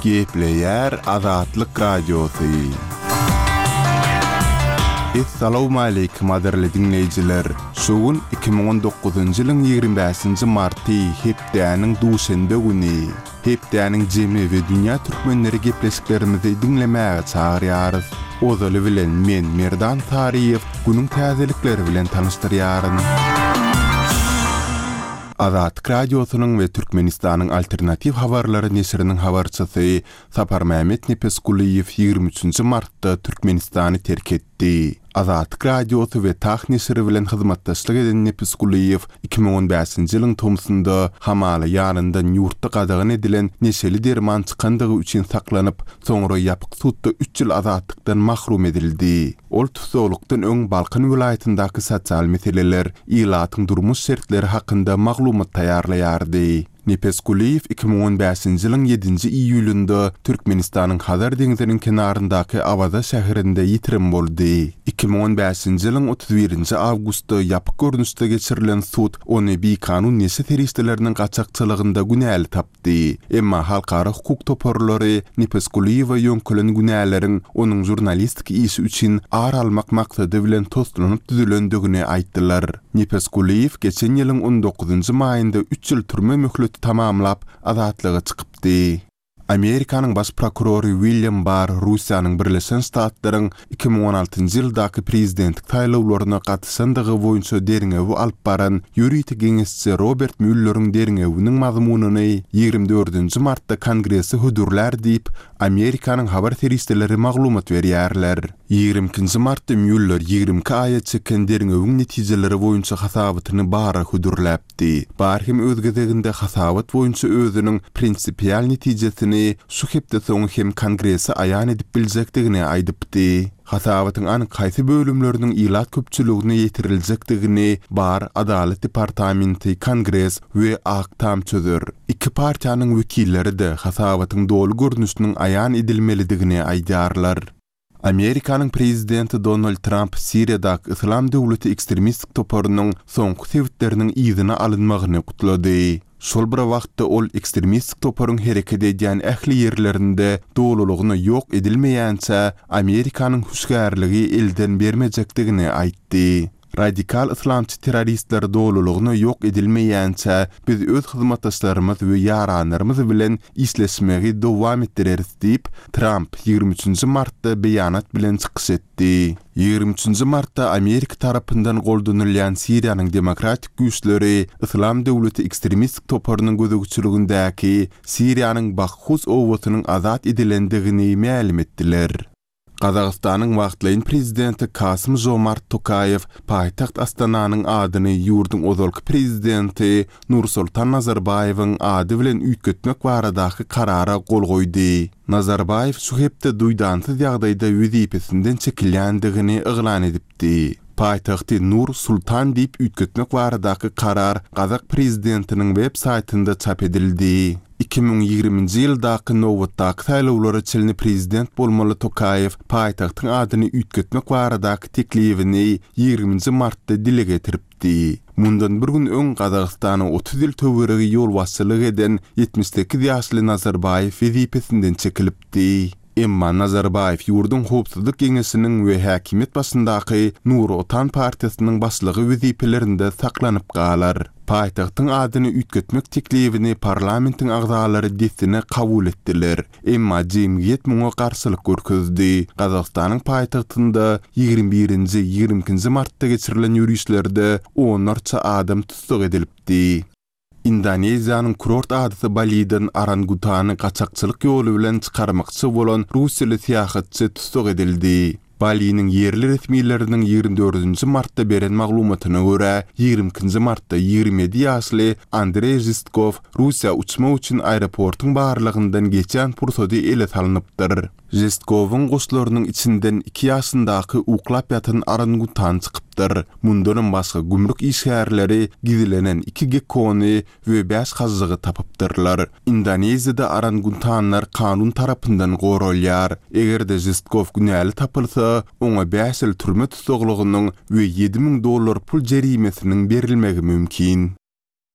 Gepleyer Azatlyk Radiosu. Assalamu alaykum aderli dinleyijiler. Şogun 2019-njy ýylyň 25-nji marty hepdäniň duşanbe güni. Hepdäniň jemli we dünýä türkmenleri gepleşiklerimizi dinlemäge çagyrýarys. Ozaly bilen men Merdan Tariýew günüň täzelikleri bilen tanıştyrýaryn. Azatlyk Radiosynyň we Türkmenistanyň alternativ habarlary nesiriniň habarçysy Sapar Mehmet Nepeskuliýew 23-nji martda Türkmenistany terk etdi. Azatlyk Radiosu we Tah nesiri bilen hyzmatdaşlyk eden Nepeskuliýew 2015-nji ýylyň tomsunda hamaly ýanyndan ýurtda gadagan edilen neşeli derman çykandygy üçin saklanyp, soňra ýapyk sutda 3 ýyl azatlykdan mahrum edildi. Ol tutuklukdan öň Balkan vilayatyndaky sosial meseleler, ýylatyň durmuş şertleri hakynda maglumat taýýarlaýardy. Nepeskuliýew 2015-nji ýylyň 7-nji iýulynda Türkmenistanyň Hazar deňiziniň kenaryndaky Avaza şäherinde ýitirim boldy. 2015-nji ýylyň 31-nji awgustda ýapyk görnüşde geçirilen sud ony bekanun neşe teristleriniň gaçakçylygynda günäli tapdy. Emma halkara hukuk toporlary Nepeskuliýewa ýönkelen günäleriň onuň jurnalistik işi üçin ar almak maksady bilen toslanyp düzülendigini aýtdylar. Nepeskuliýew geçen ýylyň 19-njy maýynda 3 ýyl türme möhleti tamamlap azatlyga çykypdy. Amerikanyň baş prokurory William Barr Russiýanyň Birleşen Ştatlaryň 2016-njy ýyldaky prezidentlik taýlawlaryna gatnaşandygy boýunça deriňewi alyp baran ýuridik geňesçi Robert Mueller'iň deriňewiniň mazmunyny 24-nji martda Kongresi hödürler diýip Amerikanyň habar seristeleri maglumat berýärler. 22-nji martda Mueller 22 aýa çeken deriňewiň netijeleri boýunça hasabatyny Barra hödürläpdi. Barr hem öz gezeginde hasabat boýunça özüniň prinsipial netijesini şu hepde soň hem Kongresi aýan edip biljekdigini aýdypdy. Hasabatyň anyk kaýsy bölümleriniň ýylat köpçüligine ýetiriljekdigini Barr Adalet Departamenti, Kongres we Aktam çözer. Iki partiýanyň wekilleri de hasabatyň dolu görnüşiniň aýan edilmelidigini aýdýarlar. Amerikanyň prezidenti Donald Trump Siriýadaky Islam döwleti ekstremistik toporunyň soňky sebäpleriniň ýygyna alynmagyny gutlady. Şol bir wagtda ol ekstremistik toporuň hereket edýän ähli ýerlerinde dolulygyny ýok edilmeýänçä Amerikanyň huşgärligi elden bermejekdigini aýtdy. Radikal islamçy terroristler dolulygyny ýok edilmeýänçä biz öz hyzmatdaşlarymyz we ýaranlarymyz bilen isleşmegi dowam etdireriz diýip Trump 23-nji martda beýanat bilen çykyş etdi. 23-nji martda Amerika tarapyndan goldanylýan Siriýanyň demokratik güýçleri Islam döwleti ekstremistik toporunyň gözegçiligindäki Siriýanyň Bakhus owatynyň azat edilendigini ma'lum etdiler. Qazaqstanyň wagtlaýyn prezidenti Kasym-Jomart Tokayew paýtaxt Astananyň adyny ýurdun ozalky prezidenti Nursultan Nazarbayewiň ady bilen üýtgetmek baradaky karara gol goýdy. Nazarbayew şu hepde duýdansyz ýagdaýda wezipesinden çekilýändigini eglan edipdi. Paýtagty Nur Sultan diýip üýtgetmek baradaky karar Qazaq prezidentiniň web saýtynda çap edildi. 2020-nji ýyldaky nowatdaky taýlawlara çelini prezident bolmaly Tokayew paýtagtyň adyny üýtgetmek baradaky teklifini 20-nji martda dile getiripdi. Mundan bir gün öň Qazaqstany 30 ýyl töweregi ýol başçylyk eden 78 ýaşly Nazarbayew wezipesinden çekilipdi. Emma Nazarbayew ýurdun howpsuzlyk geňesiniň we häkimet başyndaky Nur Otan partiýasynyň başlygy wezipelerinde saklanyp galar. Paýtagtyň adyny üýtgetmek teklifini parlamentiň agzalary desine kabul etdiler. Emma jemgyýet muňa garşylyk görkezdi. Qazaqstanyň paýtagtynda 21-nji 22-nji martda geçirilen ýürüýüşlerde onlarça adam tutsak edilipdi. Indoneziýanyň kurort adysy Bali'den orangutany gaçakçylyk ýoly bilen çykarmakçy bolan Russiýaly syýahatçy tutsak edildi. Bali'nin yerli resmilerinin 24-nji martda beren maglumatyna görä 22-nji martda 27 ýaşly Andrey Zhistkov Russiýa uçma üçin aeroportyň barlygyndan geçen pursady ele salanypdyr. Zhistkowyň goşlarynyň içinden 2 ýaşyndaky uklap ýatan orangutan çykypdyr. Mundan başga gümrük işgärleri gizlenen 2 gekony we 5 hazzygy tapypdyrlar. Indoneziýada orangutanlar kanun tarapyndan goralýar. Egerde Zhistkov günäli tapylsa, oňa 5 ýyl türme tutuklugynyň we $7,000 pul jerimesiniň berilmegi mümkin.